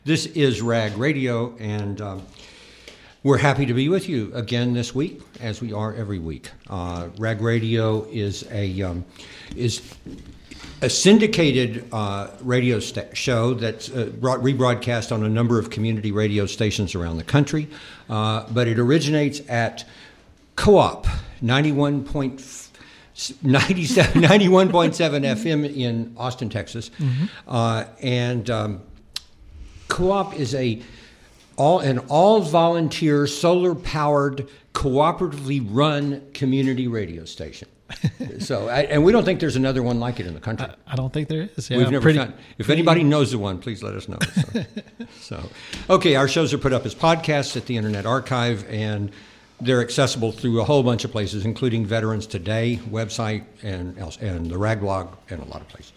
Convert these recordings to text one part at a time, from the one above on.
This is RAG Radio, and we're happy to be with you again this week, as we are every week. RAG Radio is a syndicated radio show that's rebroadcast on a number of community radio stations around the country, but it originates at Co-op 91.7 FM in Austin, Texas, and Co-op is an all-volunteer, solar-powered, cooperatively run community radio station. And we don't think there's another one like it in the country. I don't think there is. Yeah, We've never found. If anybody knows the one, please let us know. Okay, our shows are put up as podcasts at the Internet Archive, and they're accessible through a whole bunch of places, including Veterans Today website and the RAG blog and a lot of places.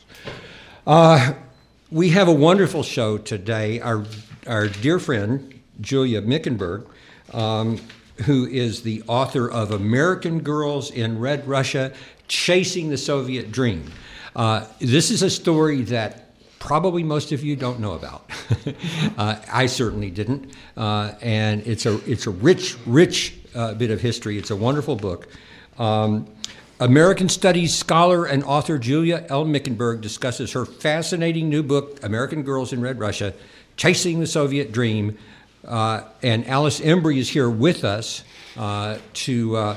We have a wonderful show today. Our dear friend, Julia Mickenberg, who is the author of American Girls in Red Russia, Chasing the Soviet Dream. This is a story that probably most of you don't know about. I certainly didn't. And it's a rich bit of history. It's a wonderful book. American Studies scholar and author Julia L. Mickenberg discusses her fascinating new book, American Girls in Red Russia, Chasing the Soviet Dream. And Alice Embry is here with us to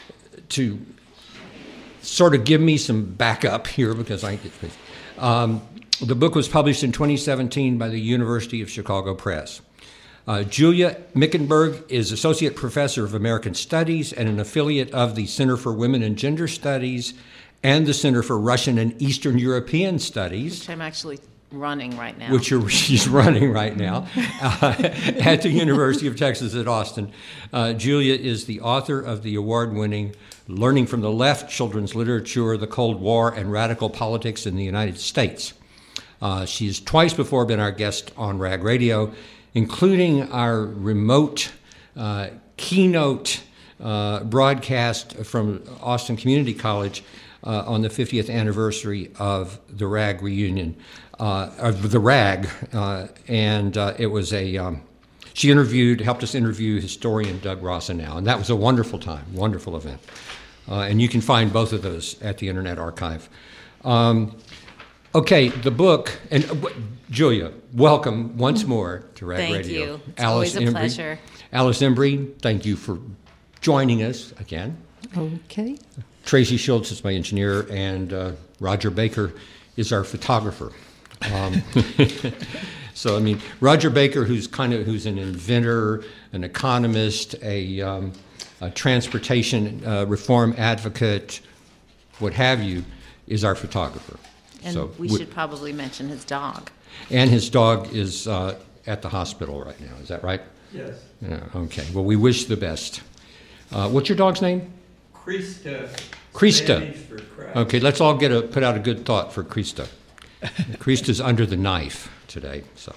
sort of give me some backup here because the book was published in 2017 by the University of Chicago Press. Julia Mickenberg is Associate Professor of American Studies and an affiliate of the Center for Women and Gender Studies and the Center for Russian and Eastern European Studies. Which I'm actually running right now. She's running right now at the University of Texas at Austin. Julia is the author of the award-winning Learning from the Left, Children's Literature, the Cold War, and Radical Politics in the United States. She's twice before been our guest on RAG Radio, including our remote keynote broadcast from Austin Community College on the 50th anniversary of the RAG reunion, of the RAG, and it was she helped us interview historian Doug Rossenow, and that was a wonderful time, wonderful event. And you can find both of those at the Internet Archive. Okay, the book, and Julia, welcome once more to RAG Radio. Thank you. It's always a pleasure. Alice Embry, thank you for joining us again. Okay. Tracy Schultz is my engineer, and Roger Baker is our photographer. So, Roger Baker, who's an inventor, an economist, a transportation reform advocate, what have you, is our photographer. And we should probably mention his dog. And his dog is at the hospital right now. Is that right? Yes. Yeah, okay. Well, we wish the best. What's your dog's name? Krista. Krista. Okay, let's all put out a good thought for Krista. Krista's under the knife today. So,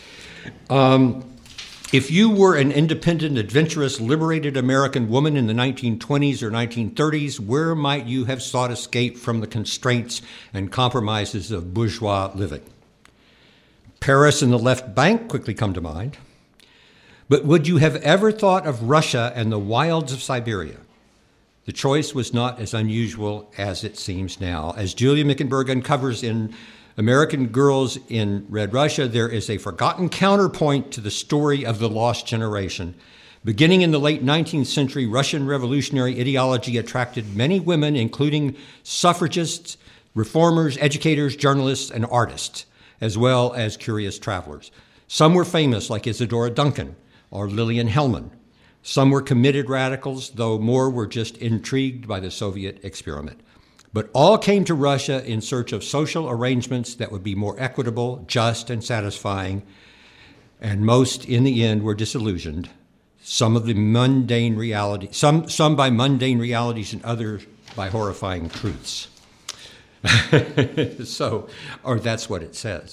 if you were an independent, adventurous, liberated American woman in the 1920s or 1930s, where might you have sought escape from the constraints and compromises of bourgeois living? Paris and the left bank quickly come to mind. But would you have ever thought of Russia and the wilds of Siberia? The choice was not as unusual as it seems now. As Julia Mickenberg uncovers in American Girls in Red Russia, there is a forgotten counterpoint to the story of the lost generation. Beginning in the late 19th century, Russian revolutionary ideology attracted many women, including suffragists, reformers, educators, journalists, and artists, as well as curious travelers. Some were famous, like Isadora Duncan or Lillian Hellman. Some were committed radicals, though more were just intrigued by the Soviet experiment. But all came to Russia in search of social arrangements that would be more equitable, just, and satisfying, and most, in the end, were disillusioned. Some by mundane realities and others by horrifying truths. Or that's what it says.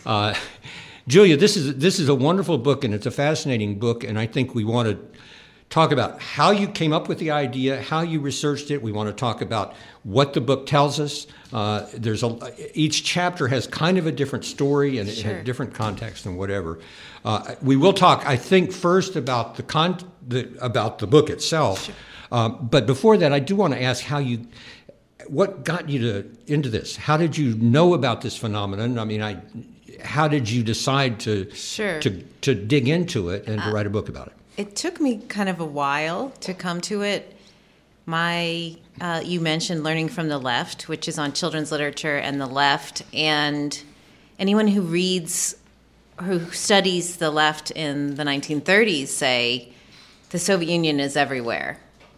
Julia, this is a wonderful book, and it's a fascinating book, and I think we want to talk about how you came up with the idea, how you researched it. We want to talk about what the book tells us. Each chapter has kind of a different story and it has a different context and whatever. We will talk, I think, first about about the book itself. Sure. But before that, I do want to ask what got you into this? How did you know about this phenomenon? I mean, how did you decide to dig into it and to write a book about it? It took me kind of a while to come to it. You mentioned Learning from the Left, which is on children's literature and the left, and anyone who studies the left in the 1930s say the Soviet Union is everywhere.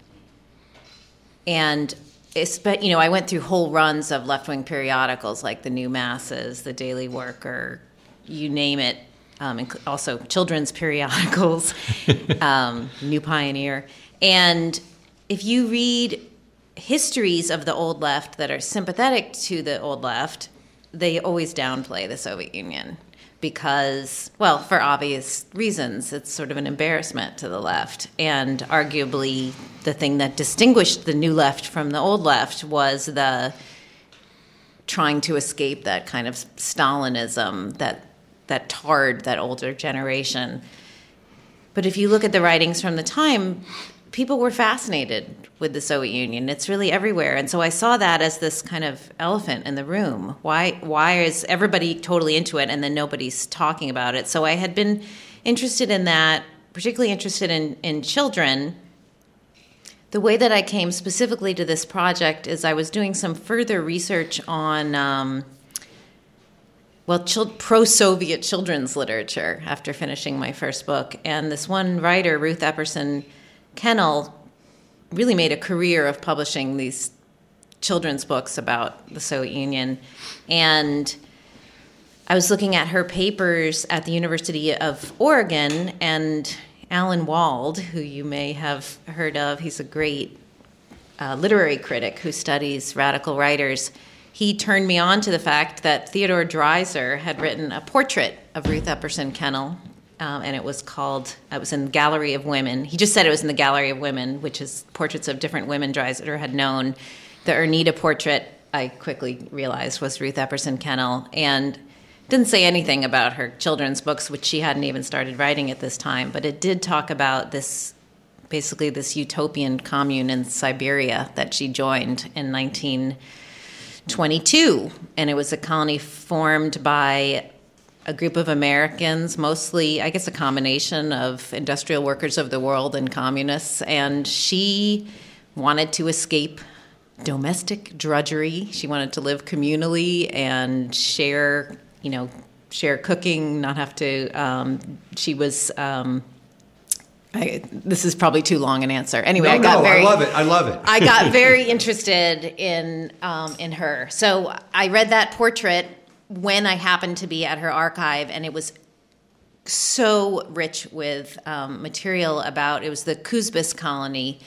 And I went through whole runs of left-wing periodicals like the New Masses, the Daily Worker, you name it. Also children's periodicals, New Pioneer. And if you read histories of the old left that are sympathetic to the old left, they always downplay the Soviet Union because, well, for obvious reasons, it's sort of an embarrassment to the left. And arguably the thing that distinguished the new left from the old left was the trying to escape that kind of Stalinism that tarred that older generation. But if you look at the writings from the time, people were fascinated with the Soviet Union. It's really everywhere. And so I saw that as this kind of elephant in the room. Why is everybody totally into it and then nobody's talking about it? So I had been interested in that, particularly interested in children. The way that I came specifically to this project is I was doing some further research on pro-Soviet children's literature after finishing my first book. And this one writer, Ruth Epperson Kennel, really made a career of publishing these children's books about the Soviet Union. And I was looking at her papers at the University of Oregon, and Alan Wald, who you may have heard of, he's a great literary critic who studies radical writers. He turned me on to the fact that Theodore Dreiser had written a portrait of Ruth Epperson Kennel, and it was in the Gallery of Women. He just said it was in the Gallery of Women, which is portraits of different women Dreiser had known. The Ernita portrait, I quickly realized, was Ruth Epperson Kennel, and didn't say anything about her children's books, which she hadn't even started writing at this time, but it did talk about this utopian commune in Siberia that she joined in 1922, and it was a colony formed by a group of Americans, mostly, I guess, a combination of industrial workers of the world and communists, and she wanted to escape domestic drudgery. She wanted to live communally and share cooking, not have to, she was, this is probably too long an answer. Anyway, I love it. I got very interested in her. So I read that portrait when I happened to be at her archive, and it was so rich with material about, it was the Kuzbis colony,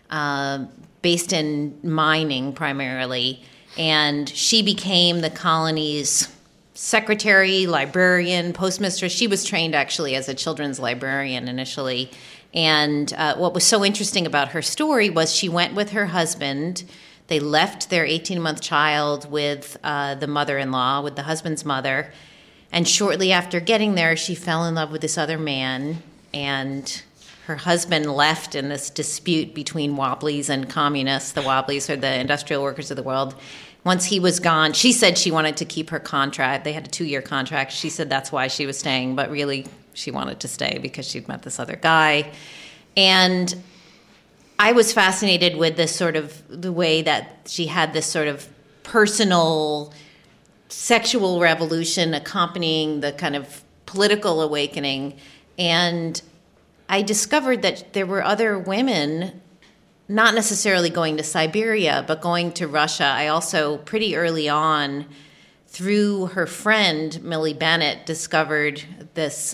based in mining primarily, and she became the colony's secretary, librarian, postmistress. She was trained actually as a children's librarian initially. And what was so interesting about her story was she went with her husband. They left their 18-month child with the mother-in-law, with the husband's mother. And shortly after getting there, she fell in love with this other man. And her husband left in this dispute between Wobblies and communists. The Wobblies are the industrial workers of the world. Once he was gone, she said she wanted to keep her contract. They had a 2-year contract. She said that's why she was staying, but really she wanted to stay because she'd met this other guy. And I was fascinated with this sort of, the way that she had this sort of personal sexual revolution accompanying the kind of political awakening. And I discovered that there were other women, not necessarily going to Siberia, but going to Russia. I also, pretty early on, through her friend, Millie Bennett, discovered this,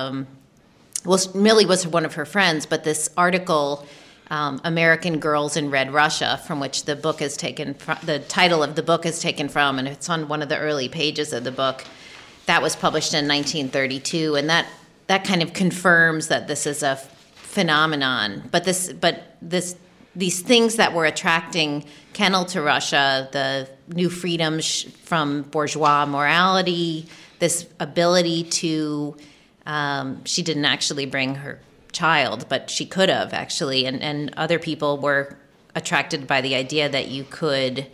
Millie was one of her friends, but this article, American Girls in Red Russia, from which the book is taken, the title of the book is taken from, and it's on one of the early pages of the book. That was published in 1932, and that kind of confirms that this is a phenomenon. But these things that were attracting Kendall to Russia, the new freedoms from bourgeois morality, this ability to, she didn't actually bring her child, but she could have actually, and other people were attracted by the idea that you could,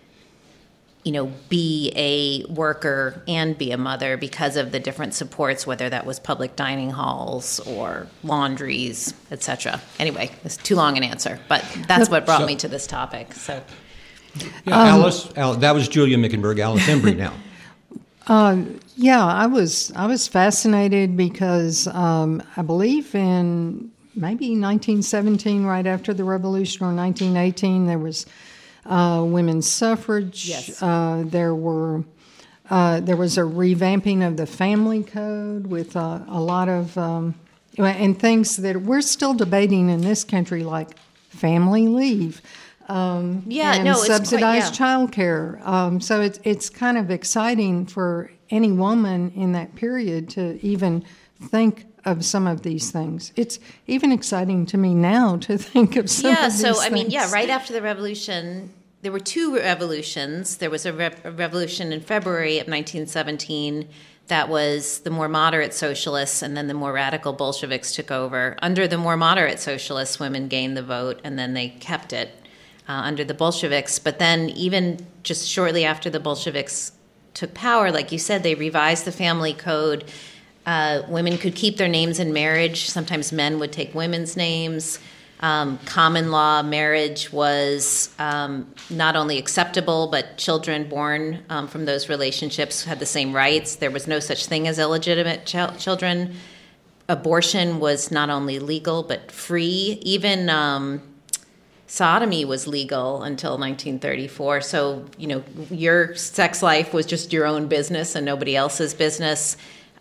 be a worker and be a mother because of the different supports, whether that was public dining halls or laundries, etc. Anyway, it's too long an answer, but that's what brought me to this topic. So, Alice, that was Julia Mickenberg. Alice Embry now. I was fascinated because I believe in maybe 1917, right after the revolution, or 1918, there was women's suffrage. Yes. There was a revamping of the family code with a lot of and things that we're still debating in this country, like family leave. And subsidized childcare. So it's kind of exciting for any woman in that period to even think of some of these things. It's even exciting to me now to think of some of these things. Right after the revolution, there were two revolutions. There was a revolution in February of 1917 that was the more moderate socialists, and then the more radical Bolsheviks took over. Under the more moderate socialists, women gained the vote, and then they kept it under the Bolsheviks. But then even just shortly after the Bolsheviks took power, like you said, they revised the family code. Women could keep their names in marriage. Sometimes men would take women's names. Common law marriage was not only acceptable, but children born from those relationships had the same rights. There was no such thing as illegitimate children. Abortion was not only legal, but free. Even sodomy was legal until 1934. So, your sex life was just your own business and nobody else's business.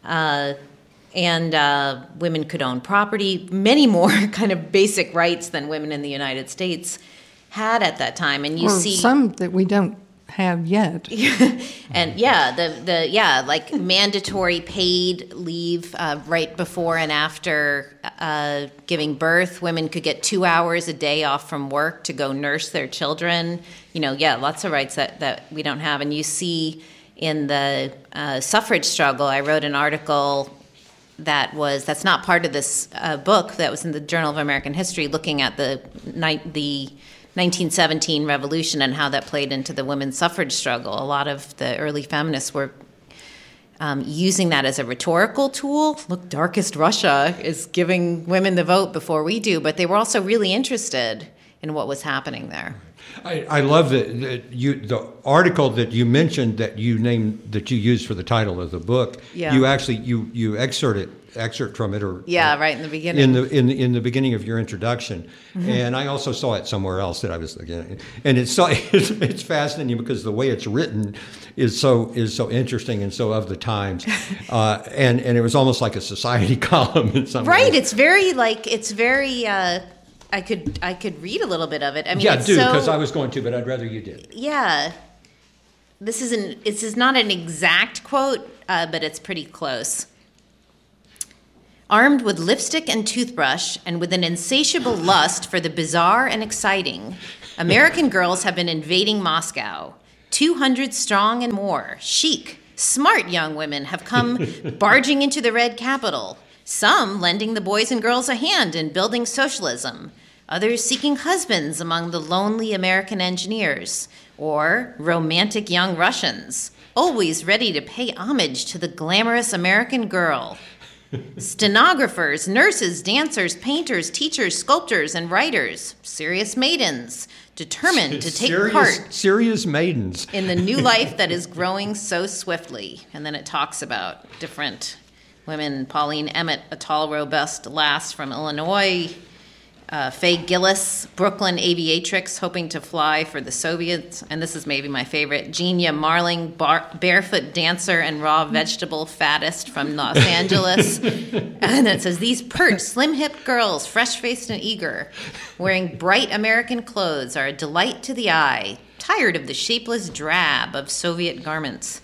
And women could own property, many more kind of basic rights than women in the United States had at that time. And some that we don't have yet. And like mandatory paid leave right before and after giving birth. Women could get 2 hours a day off from work to go nurse their children. Lots of rights that we don't have. And you see in the suffrage struggle, I wrote an article that's not part of this book, that was in the Journal of American History, looking at the 1917 revolution and how that played into the women's suffrage struggle. A lot of the early feminists were using that as a rhetorical tool. Look, darkest Russia is giving women the vote before we do, but they were also really interested in what was happening there. I love the article that you mentioned that you used for the title of the book. Yeah. You actually you excerpt from it, right in the beginning. In the beginning of your introduction, and I also saw it somewhere else that I was looking at, and it's fascinating because the way it's written is so interesting and so of the times, and it was almost like a society column in some way. Right, it's very. I could read a little bit of it. I mean, because I was going to, but I'd rather you did. Yeah, this is not an exact quote, but it's pretty close. Armed with lipstick and toothbrush, and with an insatiable lust for the bizarre and exciting, American girls have been invading Moscow. 200 strong and more, chic, smart young women have come barging into the Red Capital. Some lending the boys and girls a hand in building socialism. Others seeking husbands among the lonely American engineers, or romantic young Russians, always ready to pay homage to the glamorous American girl. Stenographers, nurses, dancers, painters, teachers, sculptors, and writers, serious maidens, determined to take part. Serious maidens. In the new life that is growing so swiftly. And then it talks about different women. Pauline Emmett, a tall, robust lass from Illinois. Faye Gillis, Brooklyn aviatrix hoping to fly for the Soviets. And this is maybe my favorite. Genia Marling, barefoot dancer and raw vegetable fattest from Los Angeles. And it says, these pert, slim-hipped girls, fresh-faced and eager, wearing bright American clothes, are a delight to the eye, tired of the shapeless drab of Soviet garments.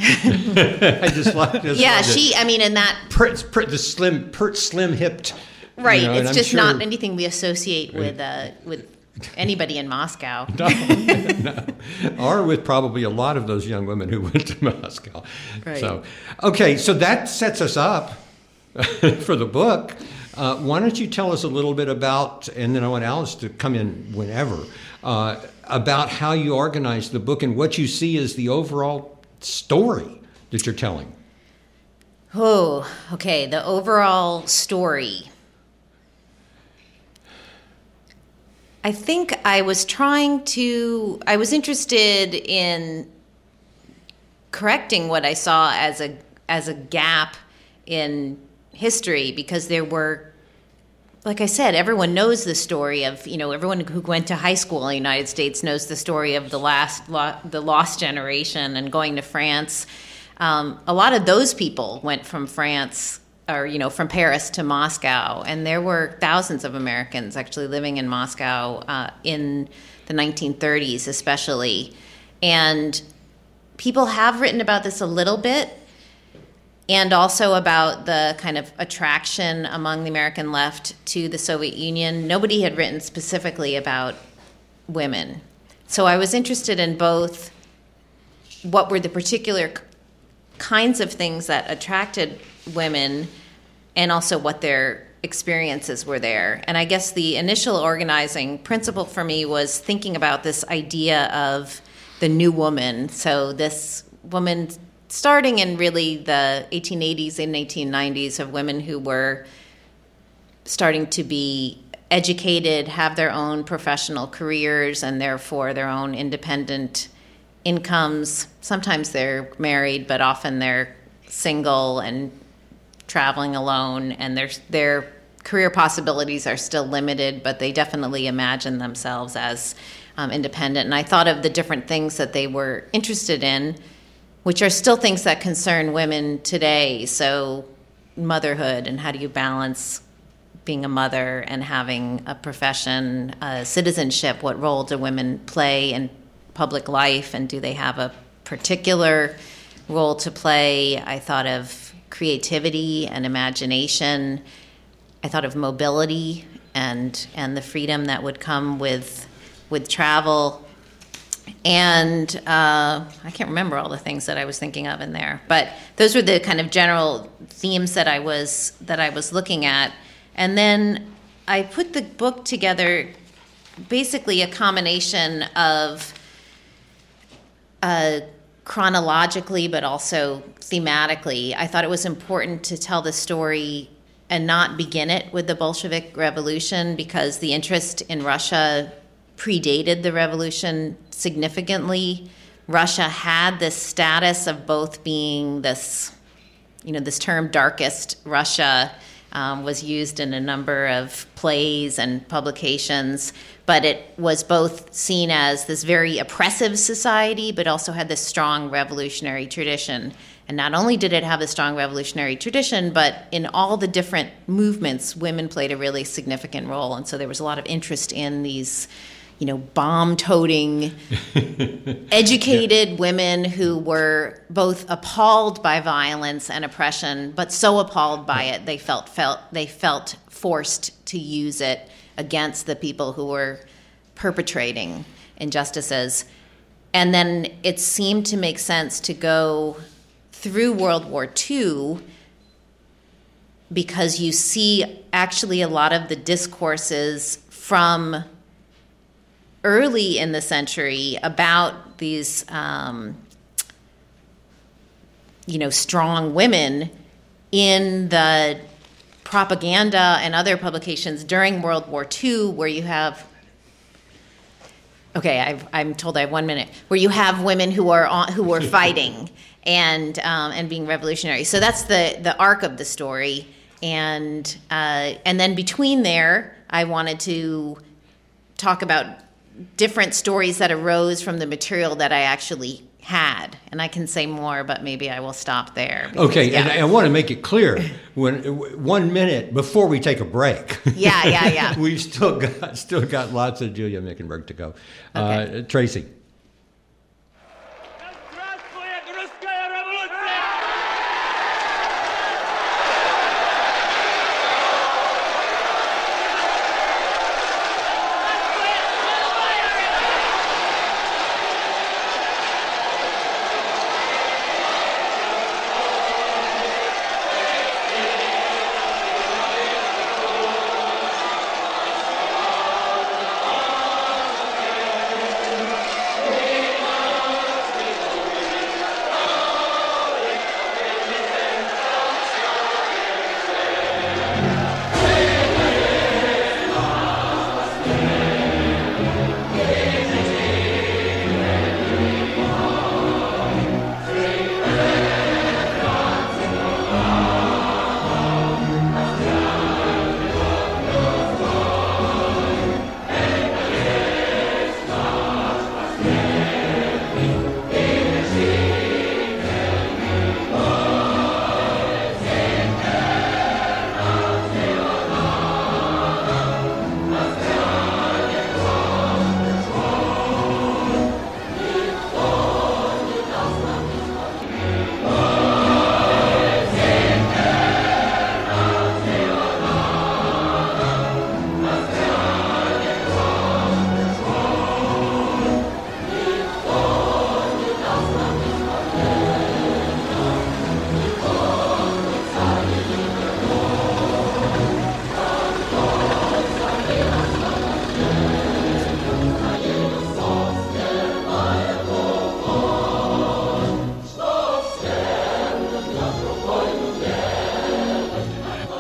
I just love this. Yeah, in that... The slim-hipped... Right. It's just not anything we associate with anybody in Moscow. No. Or with probably a lot of those young women who went to Moscow. Right. So that sets us up for the book. Why don't you tell us a little bit about, and then I want Alice to come in whenever, about how you organize the book and what you see as the overall story that you're telling. Oh, okay. The overall story. I think I was interested in correcting what I saw as a gap in history, because there were, like I said, everyone knows the story of, everyone who went to high school in the United States knows the story of the lost generation and going to France. A lot of those people went from France, or from Paris to Moscow, and there were thousands of Americans actually living in Moscow in the 1930s especially. And people have written about this a little bit, and also about the kind of attraction among the American left to the Soviet Union. Nobody had written specifically about women. So I was interested in both what were the particular kinds of things that attracted women, and also what their experiences were there. And I guess the initial organizing principle for me was thinking about this idea of the new woman. So this woman, starting in really the 1880s and 1890s, of women who were starting to be educated, have their own professional careers, and therefore their own independent incomes. Sometimes they're married, but often they're single and traveling alone, and their career possibilities are still limited, but they definitely imagine themselves as independent. And I thought of the different things that they were interested in, which are still things that concern women today. So motherhood, and how do you balance being a mother and having a profession, citizenship, what role do women play in public life, and do they have a particular role to play? I thought of creativity and imagination. I thought of mobility and the freedom that would come with travel. And I can't remember all the things that I was thinking of in there, but those were the kind of general themes that I was looking at. And then I put the book together, basically a combination of chronologically, but also thematically. I thought it was important to tell the story and not begin it with the Bolshevik Revolution, because the interest in Russia predated the revolution significantly. Russia had this status of both being this, this term darkest Russia was used in a number of plays and publications, but it was both seen as this very oppressive society, but also had this strong revolutionary tradition. And not only did it have a strong revolutionary tradition, but in all the different movements, women played a really significant role. And so there was a lot of interest in these, bomb-toting, educated women who were both appalled by violence and oppression, but so appalled by it they felt forced to use it against the people who were perpetrating injustices. And then it seemed to make sense to go through World War II, because you see actually a lot of the discourses from early in the century about these, strong women in the propaganda and other publications during World War II, where you have, I'm told I have 1 minute, where you have women who were fighting and being revolutionary. So that's the arc of the story, and then between there, I wanted to talk about different stories that arose from the material that I actually had. And I can say more, but maybe I will stop there. Okay, yeah. And I want to make it clear, 1 minute before we take a break. Yeah. We've still got lots of Julia Mickenberg to go. Okay. Tracy.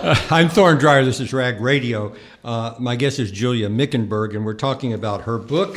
I'm Thorne Dreyer. This is Rag Radio. My guest is Julia Mickenberg, and we're talking about her book,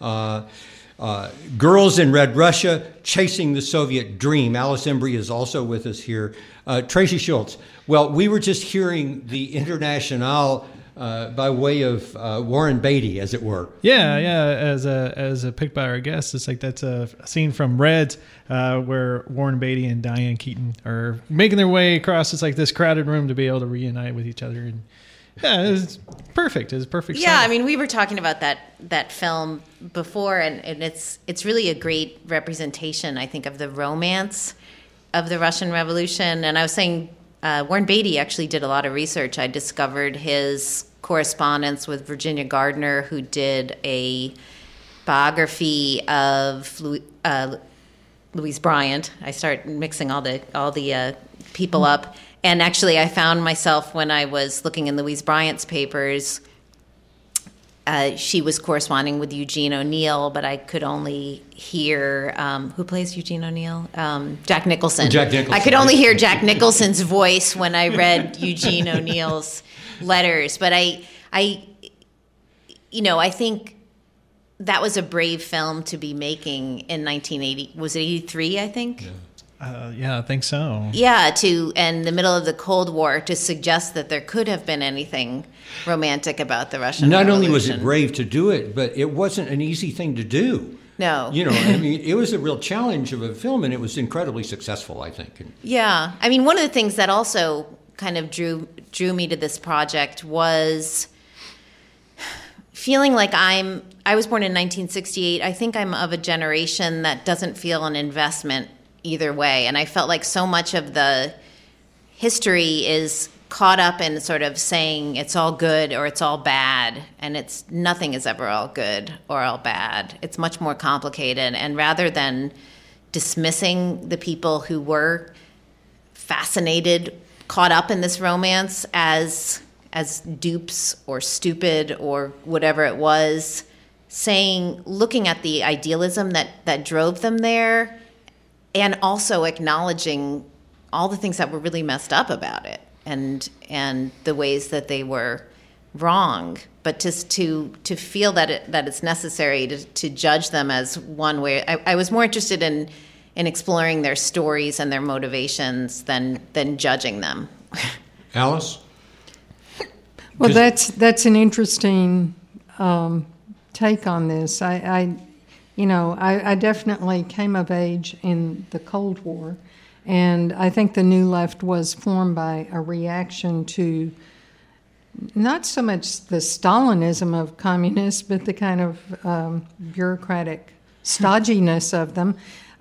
Girls in Red Russia, Chasing the Soviet Dream. Alice Embry is also with us here. Tracy Schultz. Well, we were just hearing the Internationale by way of Warren Beatty, as it were. Yeah. As a picked by our guest, it's like that's a scene from Reds where Warren Beatty and Diane Keaton are making their way across. It's like this crowded room to be able to reunite with each other. And yeah, it's perfect. It's perfect. Yeah, I mean, we were talking about that film before, and it's really a great representation, I think, of the romance of the Russian Revolution. And I was saying, Warren Beatty actually did a lot of research. I discovered his correspondence with Virginia Gardner, who did a biography of Louise Bryant. I start mixing all the people up. And actually, I found myself when I was looking in Louise Bryant's papers, she was corresponding with Eugene O'Neill, but I could only hear, who plays Eugene O'Neill? Jack Nicholson. Jack Nicholson. I could only hear Jack Nicholson's voice when I read Eugene O'Neill's letters. But I think that was a brave film to be making in 1980. Was it 83, I think? Yeah, I think so. Yeah, in the middle of the Cold War, to suggest that there could have been anything romantic about the Russian Revolution. Not only was it brave to do it, but it wasn't an easy thing to do. No. I mean, it was a real challenge of a film, and it was incredibly successful, I think. Yeah. I mean, one of the things that also kind of drew me to this project was feeling like I was born in 1968. I think I'm of a generation that doesn't feel an investment either way. And I felt like so much of the history is caught up in sort of saying it's all good or it's all bad, and nothing is ever all good or all bad. It's much more complicated. And rather than dismissing the people who were fascinated, caught up in this romance as dupes or stupid or whatever it was, looking at the idealism that drove them there, and also acknowledging all the things that were really messed up about it and the ways that they were wrong, but just to feel that it's necessary to judge them as one way. I was more interested in exploring their stories and their motivations than judging them. Alice? Well, that's an interesting take on this. I definitely came of age in the Cold War, and I think the New Left was formed by a reaction to not so much the Stalinism of communists, but the kind of bureaucratic stodginess of them.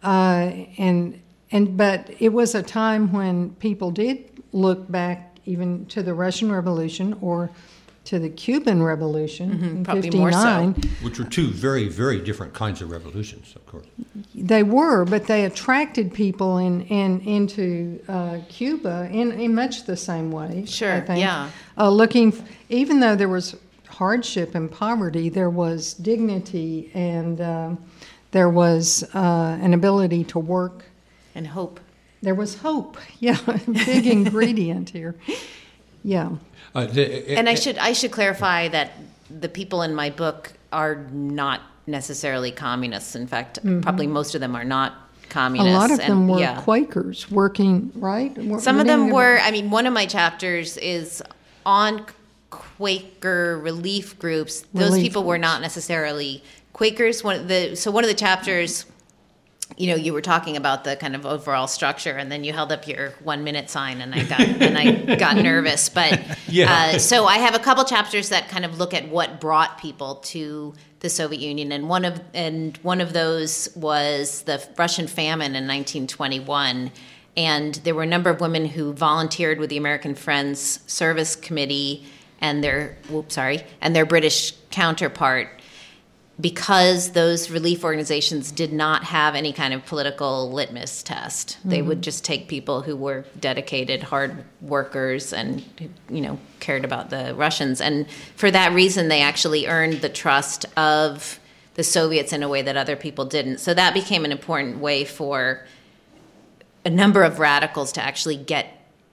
But it was a time when people did look back even to the Russian Revolution or to the Cuban Revolution in probably 59. More so. Which were two very, very different kinds of revolutions, of course. They were, but they attracted people into Cuba in much the same way. Sure, I think. yeah. Even though there was hardship and poverty, there was dignity and there was an ability to work. And hope. There was hope. Yeah, big ingredient here. Yeah. And I should clarify that the people in my book are not necessarily communists. In fact, probably most of them are not communists. A lot of them were Quakers working, right? Some of them were. I mean, one of my chapters is on Quaker relief groups. Those people were not necessarily Quakers. One of the chapters, you were talking about the kind of overall structure, and then you held up your 1 minute sign, and I got nervous. But yeah. So I have a couple chapters that kind of look at what brought people to the Soviet Union, and one of those was the Russian famine in 1921. And there were a number of women who volunteered with the American Friends Service Committee and their British counterpart, because those relief organizations did not have any kind of political litmus test. Mm-hmm. They would just take people who were dedicated, hard workers and, cared about the Russians. And for that reason, they actually earned the trust of the Soviets in a way that other people didn't. So that became an important way for a number of radicals to actually get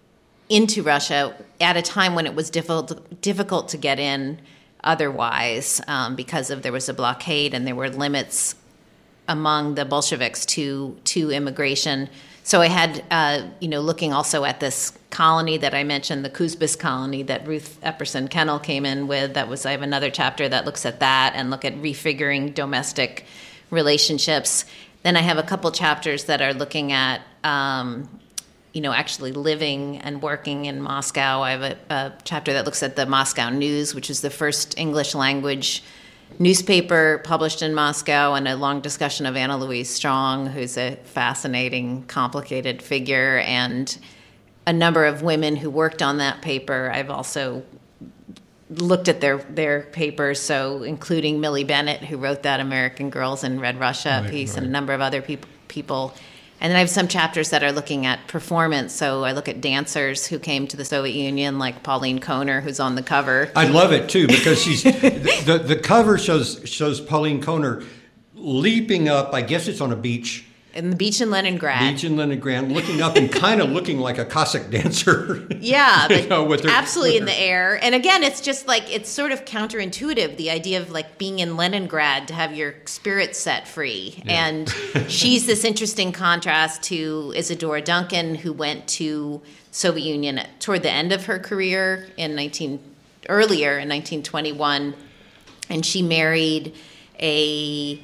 into Russia at a time when it was difficult to get in otherwise, because there was a blockade and there were limits among the Bolsheviks to immigration. So I had, looking also at this colony that I mentioned, the Kuzbis colony that Ruth Epperson Kennel came in with. I have another chapter that looks at that and look at refiguring domestic relationships. Then I have a couple chapters that are looking at, actually living and working in Moscow. I have a chapter that looks at the Moscow News, which is the first English language newspaper published in Moscow, and a long discussion of Anna Louise Strong, who's a fascinating, complicated figure, and a number of women who worked on that paper. I've also looked at their papers, so including Millie Bennett, who wrote that American Girls in Red Russia piece, and a number of other people. And then I have some chapters that are looking at performance. So I look at dancers who came to the Soviet Union, like Pauline Kohner, who's on the cover. I love it too, because she's the cover shows Pauline Kohner leaping up. I guess it's on a beach. In the beach in Leningrad. Looking up and kind of looking like a Cossack dancer. Yeah, but absolutely in the air. And again, it's just like, it's sort of counterintuitive, the idea of like being in Leningrad to have your spirit set free. Yeah. And she's this interesting contrast to Isadora Duncan, who went to Soviet Union toward the end of her career earlier in 1921. And she married a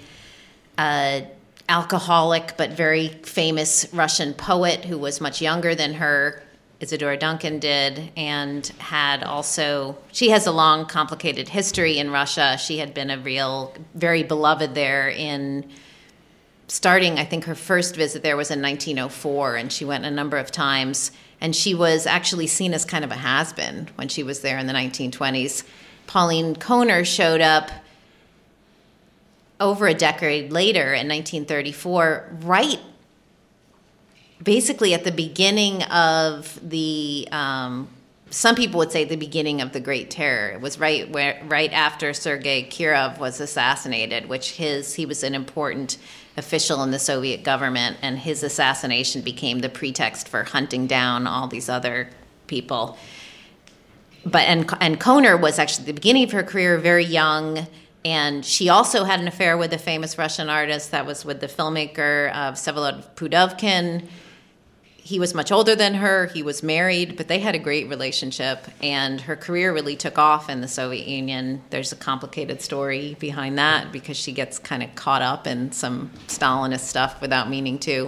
alcoholic but very famous Russian poet who was much younger than her, Isadora Duncan did, and she has a long, complicated history in Russia. She had been very beloved there starting, I think her first visit there was in 1904, and she went a number of times, and she was actually seen as kind of a has-been when she was there in the 1920s. Pauline Kohner showed up over a decade later in 1934, right basically at the beginning of the, some people would say the beginning of the Great Terror. It was right after Sergei Kirov was assassinated, he was an important official in the Soviet government, and his assassination became the pretext for hunting down all these other people. And Kohner was actually at the beginning of her career very young. And she also had an affair with a famous Russian artist that was with the filmmaker Vsevolod Pudovkin. He was much older than her. He was married, but they had a great relationship. And her career really took off in the Soviet Union. There's a complicated story behind that because she gets kind of caught up in some Stalinist stuff without meaning to.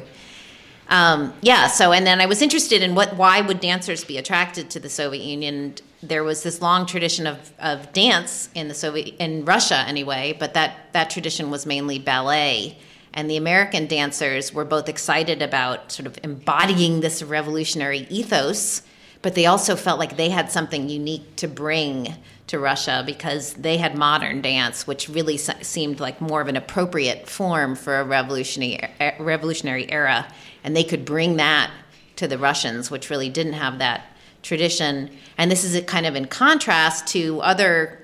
And then I was interested in why would dancers be attracted to the Soviet Union. There was this long tradition of dance in Russia anyway, but that tradition was mainly ballet. And the American dancers were both excited about sort of embodying this revolutionary ethos, but they also felt like they had something unique to bring to Russia because they had modern dance, which really seemed like more of an appropriate form for a revolutionary era. And they could bring that to the Russians, which really didn't have that tradition. And this is kind of in contrast to other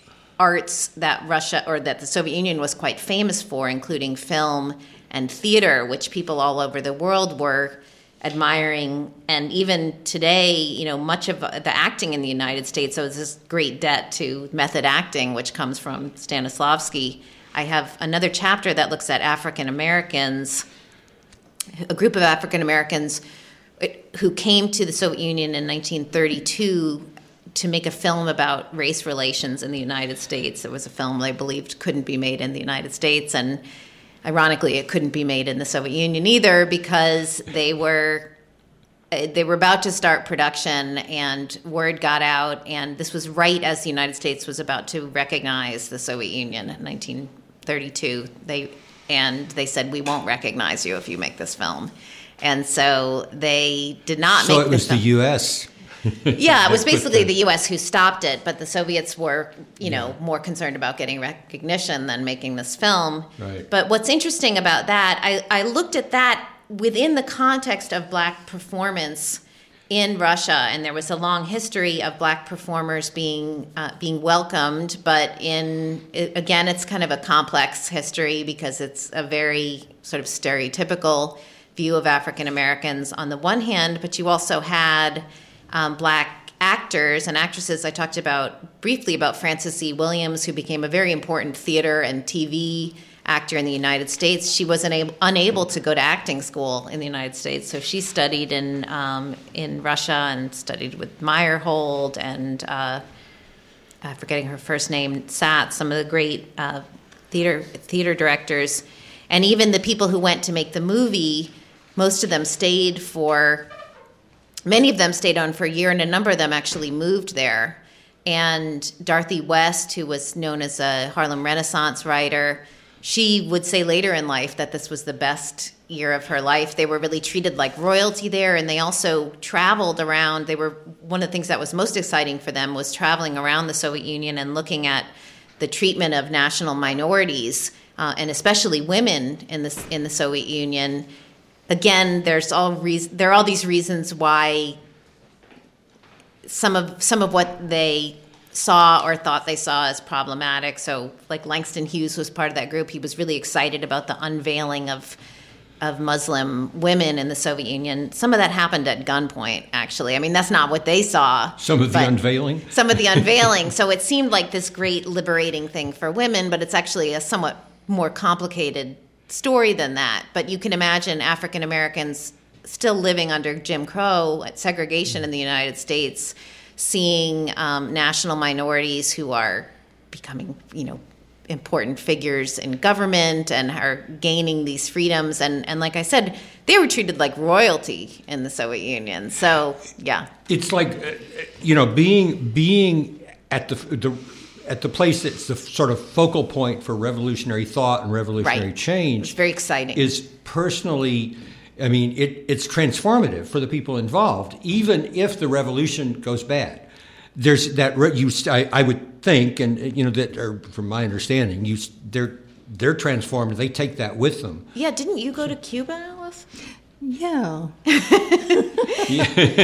arts that the Soviet Union was quite famous for, including film and theater, which people all over the world were admiring. And even today, much of the acting in the United States owes this great debt to method acting, which comes from Stanislavski. I have another chapter that looks at African Americans, a group of African Americans who came to the Soviet Union in 1932 to make a film about race relations in the United States. It was a film they believed couldn't be made in the United States, and ironically, it couldn't be made in the Soviet Union either because they were about to start production, and word got out, and this was right as the United States was about to recognize the Soviet Union in 1932. They said, "We won't recognize you if you make this film." And so they did not make this film. So it was the U.S. Yeah, it was basically the U.S. who stopped it, but the Soviets were, more concerned about getting recognition than making this film. Right. But what's interesting about that, I looked at that within the context of black performance in Russia, and there was a long history of black performers being welcomed, but again, it's kind of a complex history because it's a very sort of stereotypical view of African Americans on the one hand, but you also had black actors and actresses. I talked briefly about Frances E. Williams, who became a very important theater and TV actor in the United States. She was unable to go to acting school in the United States, so she studied in Russia and studied with Meyerhold and forgetting her first name, Satz, some of the great theater directors. And even the people who went to make the movie, most of them many of them stayed on for a year, and a number of them actually moved there. And Dorothy West, who was known as a Harlem Renaissance writer, she would say later in life that this was the best year of her life. They were really treated like royalty there, and they also traveled around. One of the things that was most exciting for them was traveling around the Soviet Union and looking at the treatment of national minorities, and especially women in the Soviet Union. Again, there are all these reasons why some of what they saw or thought they saw as problematic. So, like Langston Hughes was part of that group. He was really excited about the unveiling of Muslim women in the Soviet Union. Some of that happened at gunpoint, actually. I mean, that's not what they saw. Some of the unveiling? Some of the unveiling. So it seemed like this great liberating thing for women, but it's actually a somewhat more complicated story than that. But you can imagine African Americans still living under Jim Crow, segregation in the United States, seeing national minorities who are becoming, important figures in government and are gaining these freedoms. And like I said, they were treated like royalty in the Soviet Union. So, yeah. It's like, being at the place that's the sort of focal point for revolutionary thought and revolutionary change. It's very exciting. Is personally, it's transformative for the people involved, even if the revolution goes bad. There's that I would think, and from my understanding, they're transformed. They take that with them. Yeah, didn't you go to Cuba, Alice? Yeah. Yeah.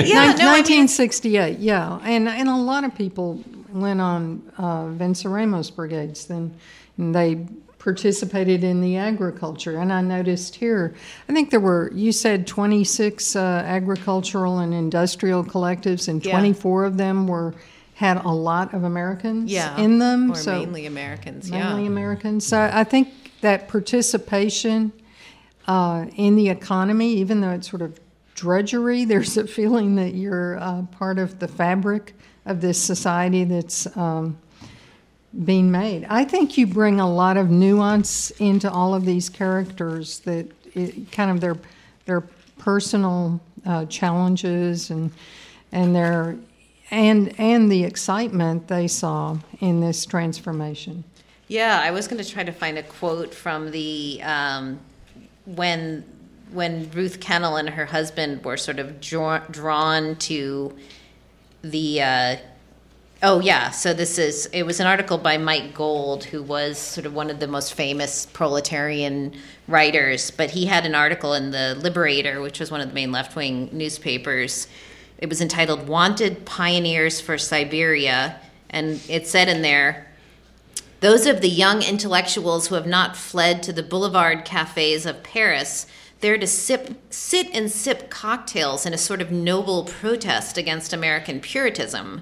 1968. Yeah, and a lot of people went on Venceremos brigades then, and they participated in the agriculture. And I noticed here, I think there were, you said 26 agricultural and industrial collectives, and 24 of them had a lot of Americans in them. Or mainly Americans, Mainly Americans. So I think that participation in the economy, even though it's sort of drudgery, there's a feeling that you're part of the fabric of this society that's being made. I think you bring a lot of nuance into all of these characters, that kind of their personal challenges and their and the excitement they saw in this transformation. Yeah, I was going to try to find a quote from the when Ruth Kennel and her husband were sort of drawn to the. So it was an article by Mike Gold, who was sort of one of the most famous proletarian writers, but he had an article in the Liberator, which was one of the main left-wing newspapers. It was entitled "Wanted Pioneers for Siberia," and it said in there, "Those of the young intellectuals who have not fled to the boulevard cafes of Paris, there to sit and sip cocktails in a sort of noble protest against American Puritanism,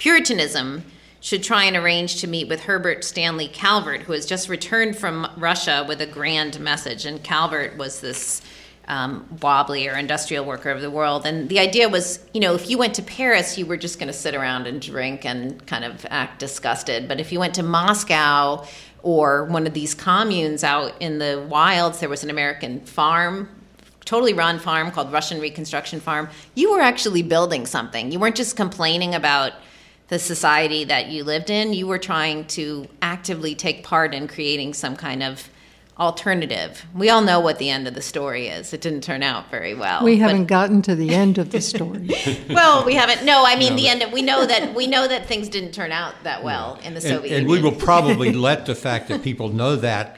should try and arrange to meet with Herbert Stanley Calvert, who has just returned from Russia with a grand message." And Calvert was this wobbly or industrial worker of the world. And the idea was, if you went to Paris, you were just going to sit around and drink and kind of act disgusted. But if you went to Moscow or one of these communes out in the wilds, there was an American farm, totally run farm called Russian Reconstruction Farm. You were actually building something. You weren't just complaining about the society that you lived in. You were trying to actively take part in creating some kind of alternative. We all know what the end of the story is. It didn't turn out very well. We haven't gotten to the end of the story. Well, we haven't. No, I mean the end. We know that things didn't turn out that well in the Soviet Union. And we will probably let the fact that people know that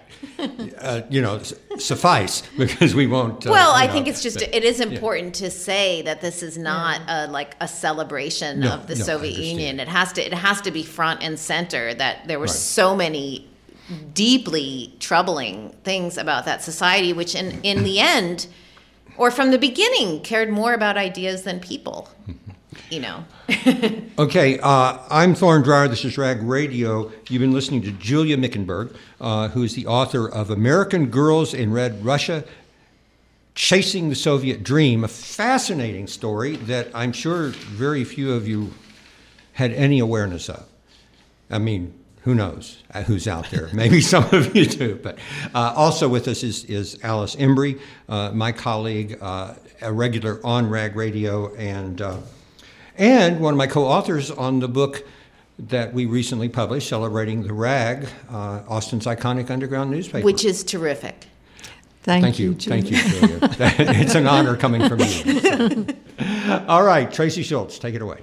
suffice, because we won't. I think it's just it is important to say that this is not a celebration of the Soviet Union. It has to be front and center that there were so many deeply troubling things about that society, which in the end, or from the beginning, cared more about ideas than people. Okay, I'm Thorne Dreyer. This is Rag Radio. You've been listening to Julia Mickenberg, who is the author of American Girls in Red Russia, Chasing the Soviet Dream, a fascinating story that I'm sure very few of you had any awareness of. I mean, who knows who's out there? Maybe some of you do. But also with us is Alice Embry, my colleague, a regular on Rag Radio, and one of my co-authors on the book that we recently published, celebrating the Rag, Austin's iconic underground newspaper. Which is terrific. Thank you, Julia. It's an honor coming from you. So. All right, Tracy Schultz, take it away.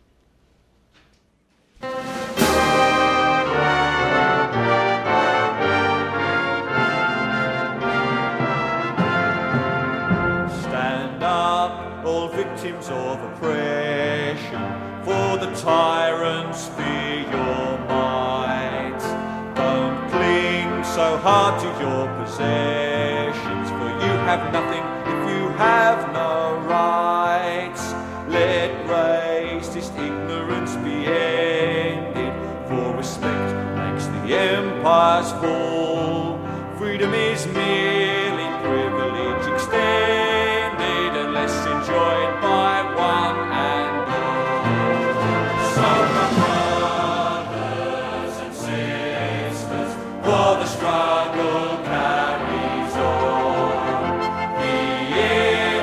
Stand up, all victims of oppression, for the tyrants fear your might. Don't cling so hard to your possessions, for you have nothing if you have no rights. Let racist ignorance be ended, for respect makes the empires fall. Freedom is merely privilege extended, unless enjoyed by one and all. So my brothers and sisters, for the struggle carries on. The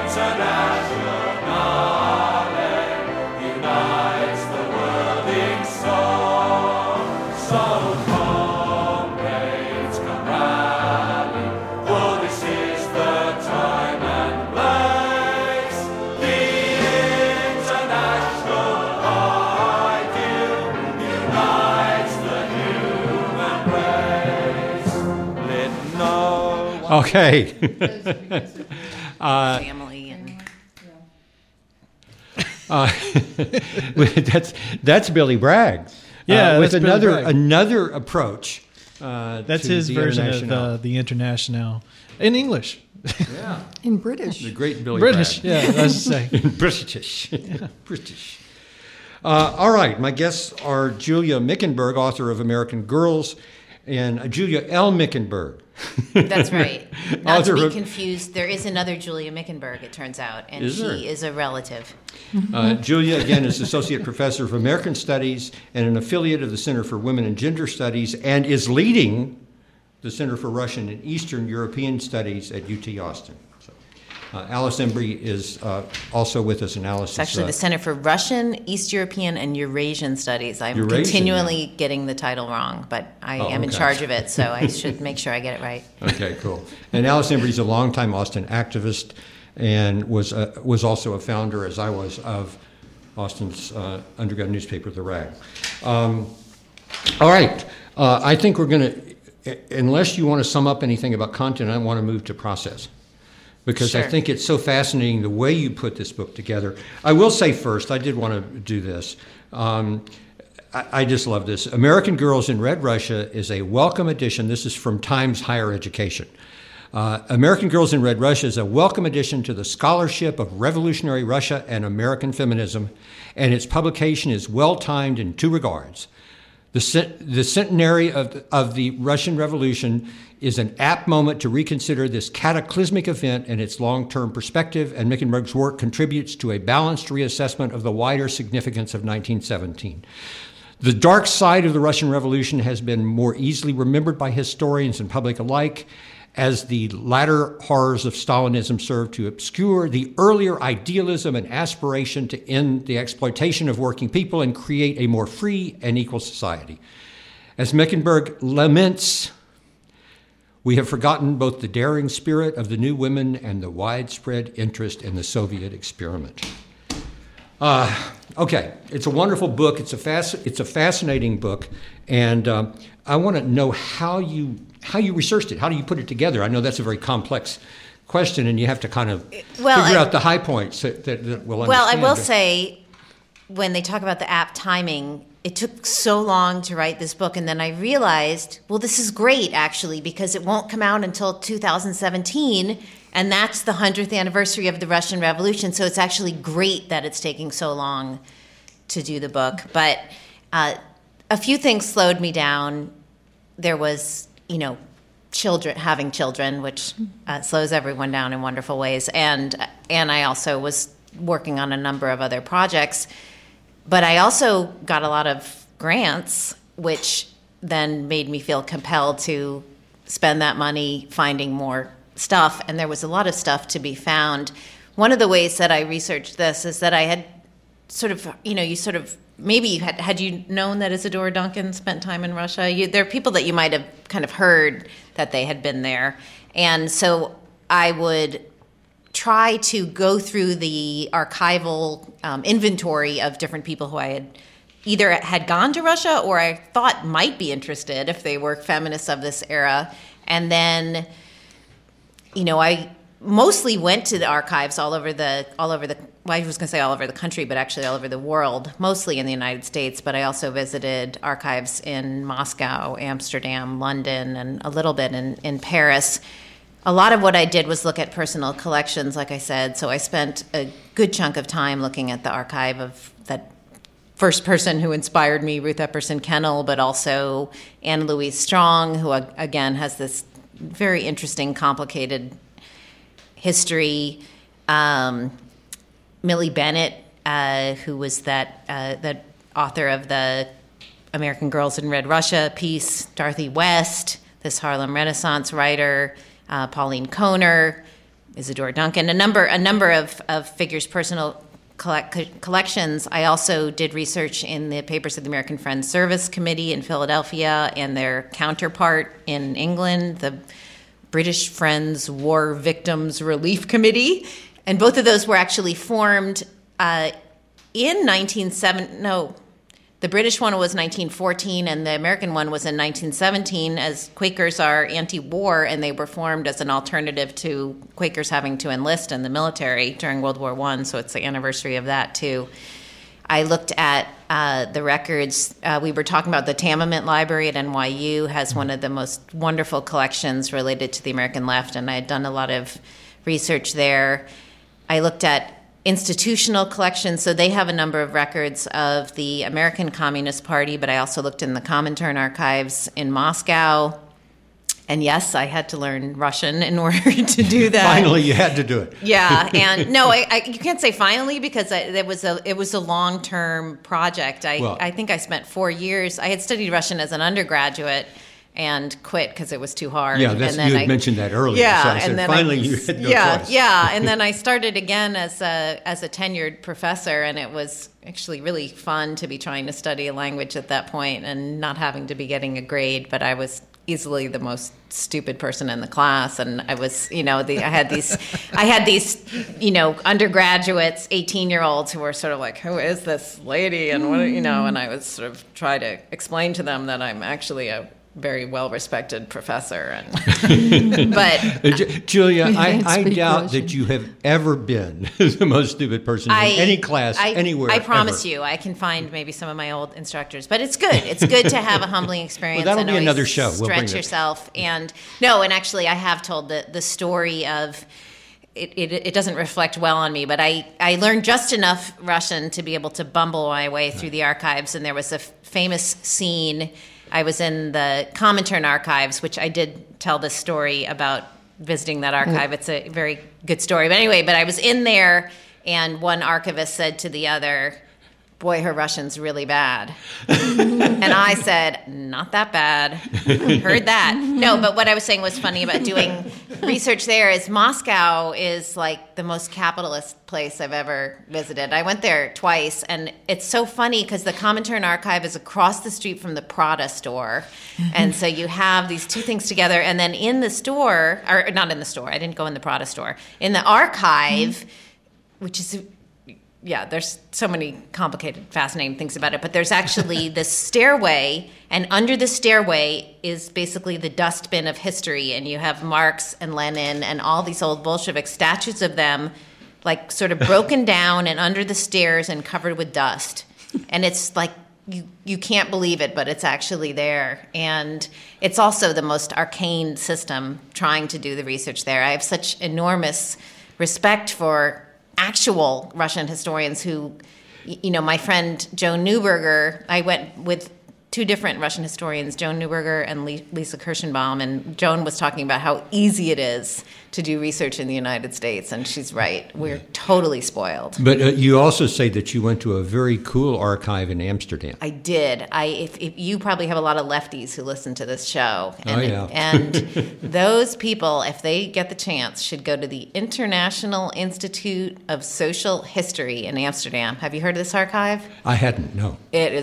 Internationale unites the world in song. So comrades, come rally, for this is the time and place. The international ideal unites the human race. Let no one Okay. Family and that's Billy Bragg. Yeah, with that's Billy Bragg. another approach. That's to his the version Internationale. of the Internationale in English. Yeah, In British. the great Billy British, Bragg. yeah, I was to say. British. British. All right, my guests are Julia Mickenberg, author of American Girls, and Julia L. Mickenberg. That's right. Not to Author be of- confused, there is another Julia Mickenberg, it turns out, and Is there? she is a relative. Julia, again, is Associate Professor of American Studies and an affiliate of the Center for Women and Gender Studies, and is leading the Center for Russian and Eastern European Studies at UT Austin. So, Alice Embry is also with us, and Alice It's actually the Center for Russian, East European, and Eurasian Studies. I'm Eurasian, continually getting the title wrong, but I am in okay. charge of it, so I should make sure I get it right. Okay, cool. And Alice Embry is a longtime Austin activist and was also a founder, as I was, of Austin's underground newspaper, The Rag. All right. I think we're going to, unless you want to sum up anything about content, I want to move to process. Because I Sure. think it's so fascinating the way you put this book together. I will say first, I did want to do this. I just love this. American Girls in Red Russia is a welcome addition. This is from Times Higher Education. American Girls in Red Russia is a welcome addition to the scholarship of revolutionary Russia and American feminism, and its publication is well-timed in two regards. The centenary of the Russian Revolution is an apt moment to reconsider this cataclysmic event and its long-term perspective, and Mickenberg's work contributes to a balanced reassessment of the wider significance of 1917. The dark side of the Russian Revolution has been more easily remembered by historians and public alike, as the latter horrors of Stalinism served to obscure the earlier idealism and aspiration to end the exploitation of working people and create a more free and equal society. As Mickenberg laments, we have forgotten both the daring spirit of the new women and the widespread interest in the Soviet experiment. Okay, it's a wonderful book. It's a fascinating book, and I want to know how you researched it. How do you put it together? I know that's a very complex question, and you have to kind of figure out the high points that we'll understand. Well, I will say, when they talk about the apt timing, it took so long to write this book, and then I realized, well, this is great, actually, because it won't come out until 2017, and that's the 100th anniversary of the Russian Revolution, so it's actually great that it's taking so long to do the book. But a few things slowed me down. There was, having children, which slows everyone down in wonderful ways. And I also was working on a number of other projects. But I also got a lot of grants, which then made me feel compelled to spend that money finding more stuff. And there was a lot of stuff to be found. One of the ways that I researched this is that I had had you known that Isadora Duncan spent time in Russia? There are people that you might have kind of heard that they had been there. And so I would try to go through the archival inventory of different people who I had either had gone to Russia or I thought might be interested if they were feminists of this era. And then, I mostly went to the archives all over the I was going to say all over the country, but actually all over the world, mostly in the United States. But I also visited archives in Moscow, Amsterdam, London, and a little bit in Paris. A lot of what I did was look at personal collections, like I said. So I spent a good chunk of time looking at the archive of that first person who inspired me, Ruth Epperson Kennel, but also Anne Louise Strong, who again has this very interesting, complicated history. Millie Bennett, who was that author of the American Girls in Red Russia piece, Dorothy West, this Harlem Renaissance writer, Pauline Kohner, Isadora Duncan, a number of figures' personal collections. I also did research in the papers of the American Friends Service Committee in Philadelphia and their counterpart in England, the British Friends War Victims Relief Committee. And both of those were actually formed in 1970. No, the British one was 1914 and the American one was in 1917, as Quakers are anti-war, and they were formed as an alternative to Quakers having to enlist in the military during World War I, so it's the anniversary of that too. I looked at the records. We were talking about the Tamiment Library at NYU has one of the most wonderful collections related to the American left, and I had done a lot of research there. I looked at institutional collections, so they have a number of records of the American Communist Party, but I also looked in the Comintern archives in Moscow. And yes, I had to learn Russian in order to do that. Finally, you had to do it. Yeah, and no, you can't say finally because it was a long-term project. I think I spent 4 years. I had studied Russian as an undergraduate and quit because it was too hard. Yeah, you had mentioned that earlier. Yeah, so I said, and then finally you had no choice. Yeah, and then I started again as a tenured professor, and it was actually really fun to be trying to study a language at that point and not having to be getting a grade, but I was easily the most stupid person in the class, and I was, I had these undergraduates, 18-year-olds who were sort of like, who is this lady, and what, and I would sort of try to explain to them that I'm actually a very well-respected professor, but Julia, I doubt that you have ever been the most stupid person in any class, anywhere. I promise you, I can find maybe some of my old instructors, but it's good. It's good to have a humbling experience. Well, that'll be another show. Stretch yourself, and actually, I have told the story of. It doesn't reflect well on me, but I learned just enough Russian to be able to bumble my way through the archives, and there was a famous scene. I was in the Comintern archives, which I did tell this story about visiting that archive. It's a very good story. But anyway, I was in there, and one archivist said to the other, boy, her Russian's really bad. And I said, not that bad. Heard that. No, but what I was saying was funny about doing research there is Moscow is like the most capitalist place I've ever visited. I went there twice, and it's so funny because the Comintern archive is across the street from the Prada store. And so you have these two things together, and then in the store, or not in the store, I didn't go in the Prada store, in the archive, which is... Yeah, there's so many complicated, fascinating things about it, but there's actually this stairway, and under the stairway is basically the dustbin of history, and you have Marx and Lenin and all these old Bolshevik statues of them, like sort of broken down and under the stairs and covered with dust. And it's like, you can't believe it, but it's actually there. And it's also the most arcane system trying to do the research there. I have such enormous respect for actual Russian historians who My friend Joan Neuberger, I went with two different Russian historians, Joan Neuberger and Lisa Kirschenbaum, and Joan was talking about how easy it is to do research in the United States, and she's right. We're totally spoiled. But you also say that you went to a very cool archive in Amsterdam. I did. If you probably have a lot of lefties who listen to this show. And, and those people, if they get the chance, should go to the International Institute of Social History in Amsterdam. Have you heard of this archive? I hadn't, no.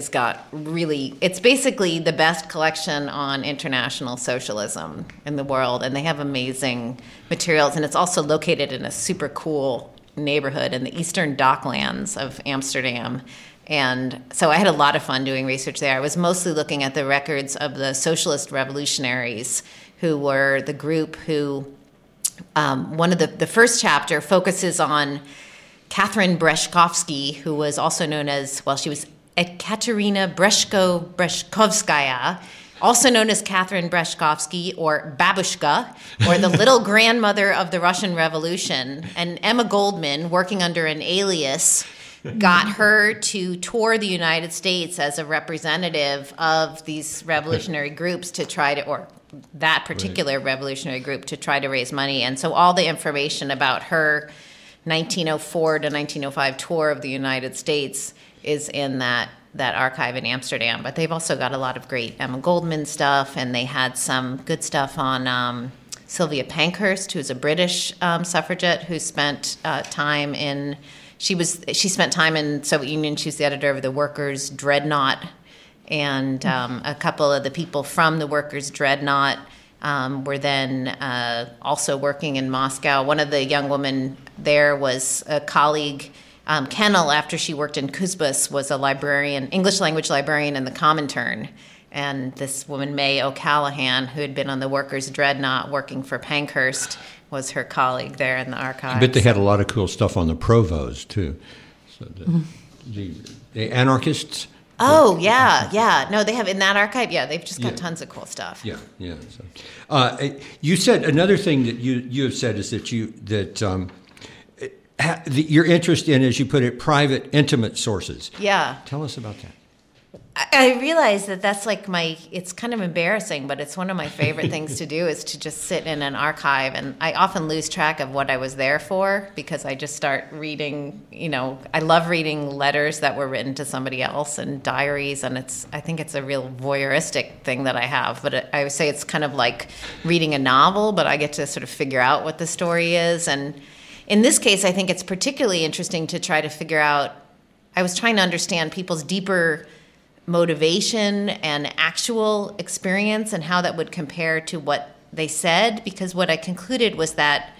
It's basically the best collection on international socialism in the world, and they have amazing materials, and it's also located in a super cool neighborhood in the Eastern Docklands of Amsterdam. And so I had a lot of fun doing research there. I was mostly looking at the records of the socialist revolutionaries, who were the group who, one of the first chapter focuses on Catherine Breshkovsky, who was also known as, she was Ekaterina Breshkovskaya, also known as Catherine Breshkovsky, or Babushka, or the little grandmother of the Russian Revolution. And Emma Goldman, working under an alias, got her to tour the United States as a representative of these revolutionary groups to try to, or that particular revolutionary group, to try to raise money. And so all the information about her 1904 to 1905 tour of the United States is in that archive in Amsterdam. But they've also got a lot of great Emma Goldman stuff, and they had some good stuff on Sylvia Pankhurst, who's a British suffragette who spent time in she spent time in Soviet Union. She was the editor of the Workers' Dreadnought, and a couple of the people from the Workers' Dreadnought were then also working in Moscow. One of the young women there was a colleague. Kennel, after she worked in Kuzbas, was a librarian, English language librarian in the Comintern. And this woman, May O'Callahan, who had been on the Workers' Dreadnought working for Pankhurst, was her colleague there in the archives. But they had a lot of cool stuff on the Provos, too. So the anarchists. Oh, yeah. No, they have in that archive. Yeah, they've just got tons of cool stuff. Yeah. So, you said another thing that you have said is that your interest in, as you put it, private, intimate sources. Yeah. Tell us about that. I realize that's like it's kind of embarrassing, but it's one of my favorite things to do is to just sit in an archive. And I often lose track of what I was there for because I just start reading, I love reading letters that were written to somebody else and diaries. And I think it's a real voyeuristic thing that I have. But I would say it's kind of like reading a novel, but I get to sort of figure out what the story is. And in this case, I think it's particularly interesting to try to figure out, I was trying to understand people's deeper motivation and actual experience and how that would compare to what they said, because what I concluded was that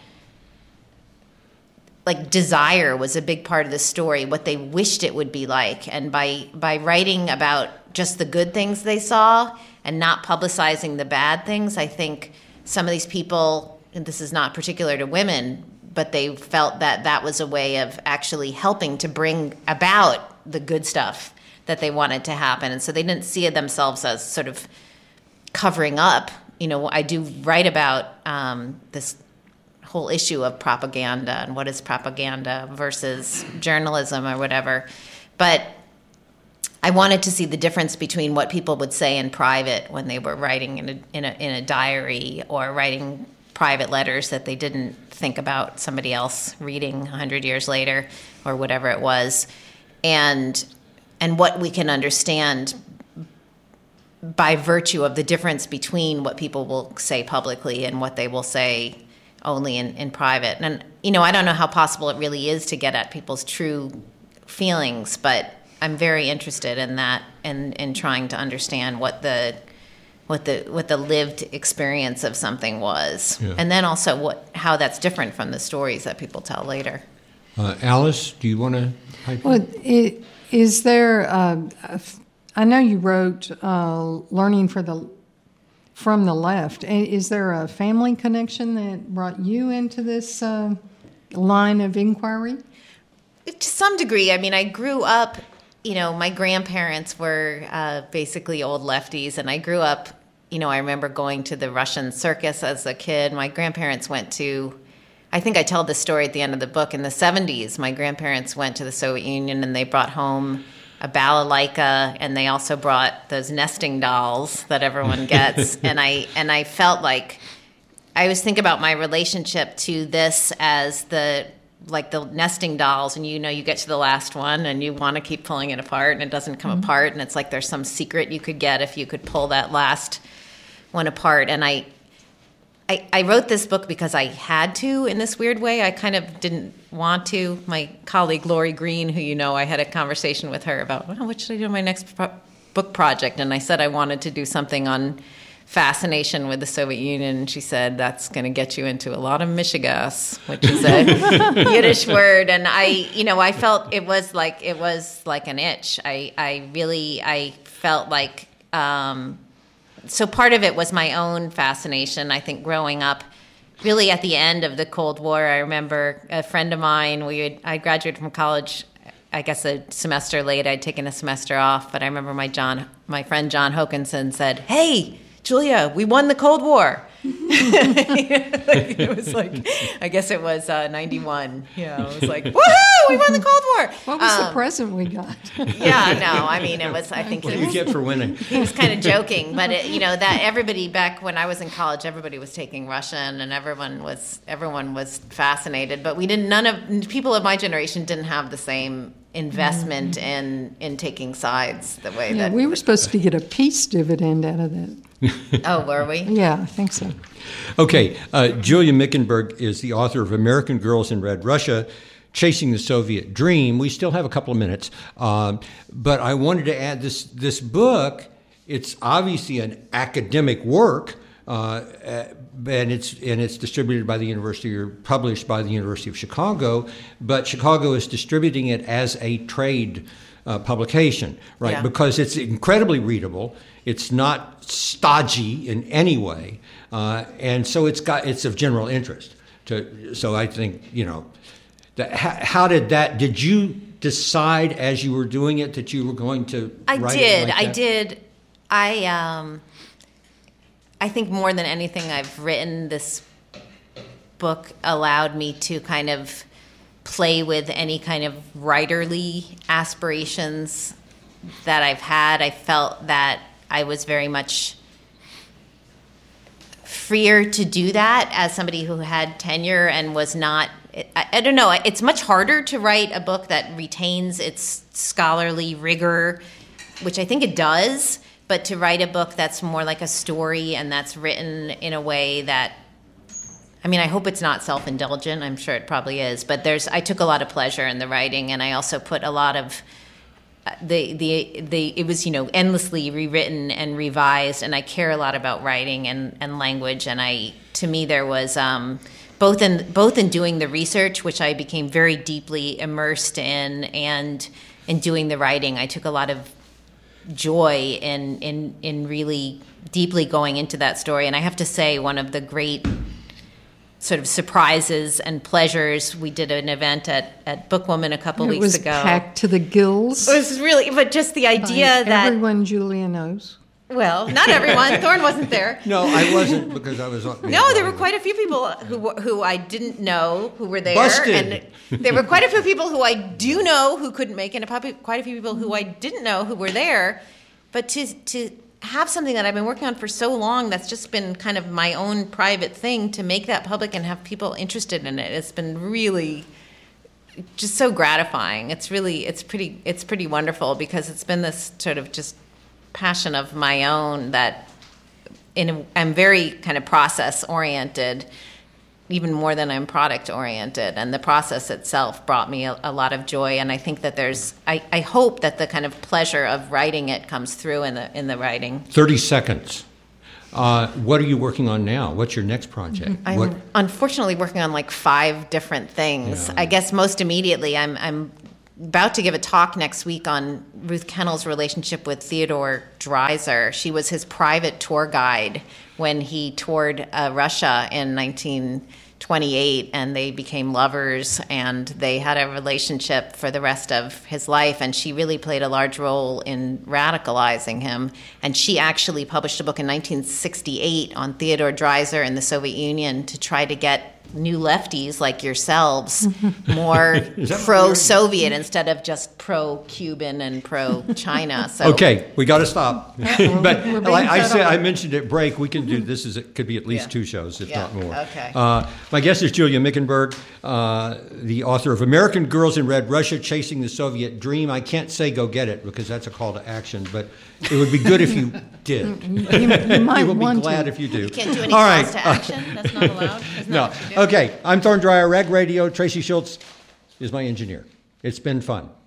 desire was a big part of the story, what they wished it would be like. And by writing about just the good things they saw and not publicizing the bad things, I think some of these people, and this is not particular to women, but they felt that was a way of actually helping to bring about the good stuff that they wanted to happen. And so they didn't see themselves as sort of covering up. I do write about this whole issue of propaganda and what is propaganda versus journalism or whatever. But I wanted to see the difference between what people would say in private when they were writing in a diary or writing private letters that they didn't think about somebody else reading 100 years later or whatever it was, and what we can understand by virtue of the difference between what people will say publicly and what they will say only in private. And I don't know how possible it really is to get at people's true feelings, but I'm very interested in that and in trying to understand what the lived experience of something was, and then also how that's different from the stories that people tell later. Alice, do you want to pipe in? Is there? I know you wrote "Learning from the Left." Is there a family connection that brought you into this line of inquiry? To some degree. I mean, I grew up. My grandparents were basically old lefties, and I grew up. I remember going to the Russian circus as a kid. My grandparents went to I think I tell this story at the end of the book. In the 70s, my grandparents went to the Soviet Union and they brought home a balalaika, and they also brought those nesting dolls that everyone gets. and I felt like I always think about my relationship to this as the nesting dolls, and you get to the last one and you want to keep pulling it apart and it doesn't come apart, and it's like there's some secret you could get if you could pull that last one apart. And I wrote this book because I had to, in this weird way. I kind of didn't want to. My colleague Lori Green, who I had a conversation with her about, what should I do in my next book project? And I said I wanted to do something on fascination with the Soviet Union. And she said, that's going to get you into a lot of mishigas, which is a Yiddish word. And I felt it was like an itch. I felt like, so part of it was my own fascination. I think growing up, really at the end of the Cold War, I remember a friend of mine, I graduated from college, I guess a semester late. I'd taken a semester off, but I remember my friend John Hokinson said, "Hey, Julia, we won the Cold War." It was like, I guess it was 91. It was like, woohoo, we won the Cold War. What was the present we got? It was, I think what do you get for winning? He was kind of joking, but that everybody back when I was in college, everybody was taking Russian and everyone was fascinated, but people of my generation didn't have the same investment in taking sides the way that we were supposed to get a peace dividend out of that. Oh, were we? Yeah, I think so. Okay, Julia Mickenberg is the author of American Girls in Red Russia, Chasing the Soviet Dream. We still have a couple of minutes, but I wanted to add this book. It's obviously an academic work, and it's distributed by the university or published by the University of Chicago, but Chicago is distributing it as a trade publication, right? Yeah. Because it's incredibly readable. It's not stodgy in any way, and so it's of general interest. So I think how did you decide as you were doing it that you were going to write it like that? I did. I think more than anything I've written, this book allowed me to kind of play with any kind of writerly aspirations that I've had. I felt that I was very much freer to do that as somebody who had tenure and was not, I don't know, it's much harder to write a book that retains its scholarly rigor, which I think it does, but to write a book that's more like a story and that's written in a way that, I hope it's not self-indulgent. I'm sure it probably is, but I took a lot of pleasure in the writing, and I also put a lot of it was endlessly rewritten and revised, and I care a lot about writing and language, and to me there was both in doing the research, which I became very deeply immersed in, and in doing the writing, I took a lot of joy in really deeply going into that story. And I have to say, one of the great sort of surprises and pleasures, we did an event at Bookwoman a couple weeks ago. It was packed to the gills. It was really, but just the idea that everyone Julia knows. Well, not everyone. Thorne wasn't there. No, I wasn't, because I was on. No, there were quite a few people who I didn't know who were there. Busted. And there were quite a few people who I do know who couldn't make it, and quite a few people who I didn't know who were there. But to have something that I've been working on for so long, that's just been kind of my own private thing, to make that public and have people interested in it, it's been really just so gratifying. It's pretty wonderful, because it's been this sort of just passion of my own that I'm very kind of process oriented, even more than I'm product oriented, and the process itself brought me a lot of joy. And I think that I hope that the kind of pleasure of writing it comes through in the writing. 30 seconds. What are you working on now? What's your next project? I'm unfortunately working on like 5 different things. Yeah. I guess most immediately I'm about to give a talk next week on Ruth Kennel's relationship with Theodore Dreiser. She was his private tour guide when he toured Russia in 1928, and they became lovers, and they had a relationship for the rest of his life, and she really played a large role in radicalizing him. And she actually published a book in 1968 on Theodore Dreiser and the Soviet Union to try to get new lefties like yourselves more pro-Soviet instead of just pro-Cuban and pro-China. So okay, we got to stop. But like I said, I mentioned at break, we can do this. It could be at least 2 shows, if not more. Okay. My guest is Julia Mickenberg, the author of American Girls in Red Russia, Chasing the Soviet Dream. I can't say go get it because that's a call to action, but it would be good if you did. You might we will want be glad to. if you do. You can't do any All calls right. to action? That's not allowed? Isn't that No. what you do? Okay, I'm Thorne Dreyer, Reg Radio. Tracy Schultz is my engineer. It's been fun.